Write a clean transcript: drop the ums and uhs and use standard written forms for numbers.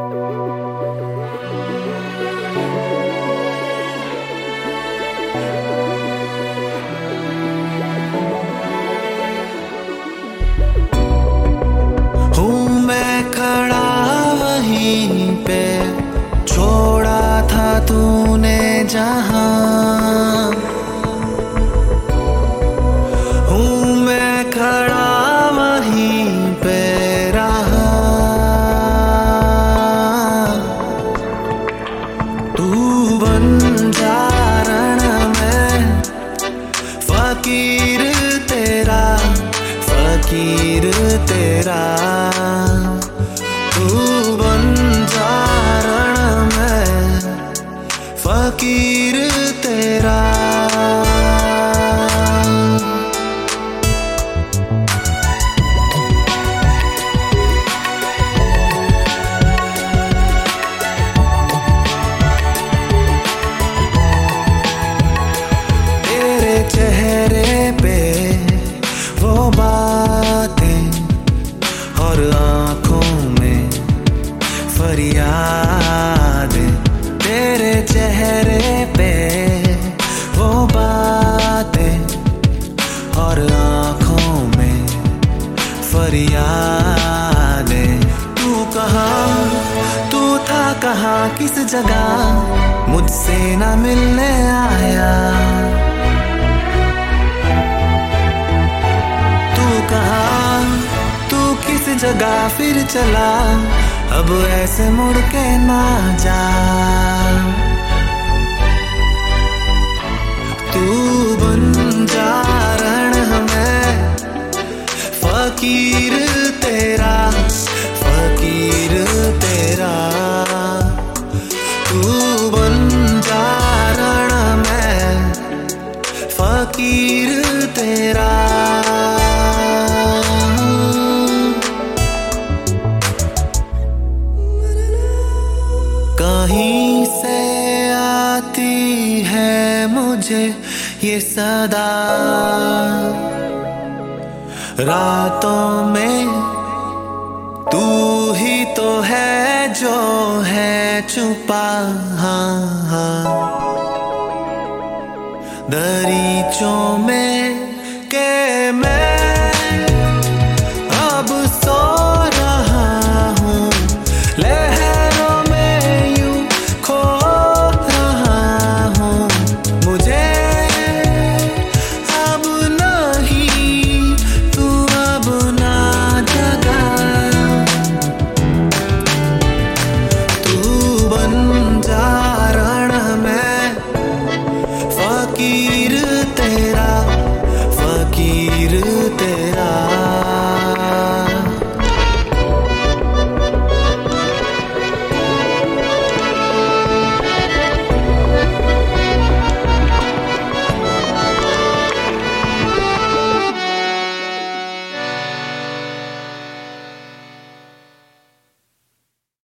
हूँ मैं खड़ा वहीं पे, छोड़ा था तूने जहां। हूँ मैं खड़ा वहीं पे रहा। तू बन जा रण में फकीर तेरा, फकीर तेरा। तू बन जा रण में फकीर तेरा। तेरे चेहरे पे वो बातें और आंखों में फरियाद। तेरे चेहरे पे वो बातें और आंखों में फरियाद। तू कहाँ, तू था कहाँ, किस जगह मुझसे ना मिलने आया। तू कहाँ, तू किस जगह फिर चला, अब ऐसे मुड़ के ना जा। तू बन जा रण में फकीर तेरा, फकीर तेरा। तू बन जा रण में फकीर तेरा। कहीं से आती है मुझे ये सदा, रातों में तू ही तो है जो है छुपा। हाँ हाँ, दरीचों में